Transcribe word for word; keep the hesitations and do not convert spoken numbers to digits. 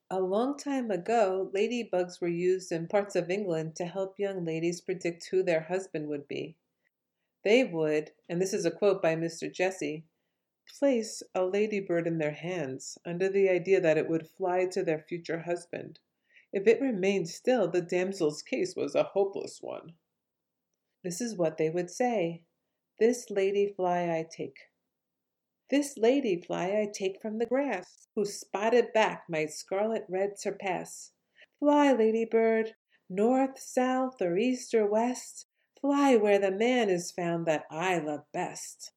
A long time ago, ladybugs were used in parts of England to help young ladies predict who their husband would be. They would, and this is a quote by Mister Jesse, place a ladybird in their hands under the idea that it would fly to their future husband. If it remained still, the damsel's case was a hopeless one. This is what they would say. This lady fly I take. This lady fly I take from the grass, whose spotted back might scarlet red surpass. Fly, ladybird, north, south, or east, or west, fly where the man is found that I love best.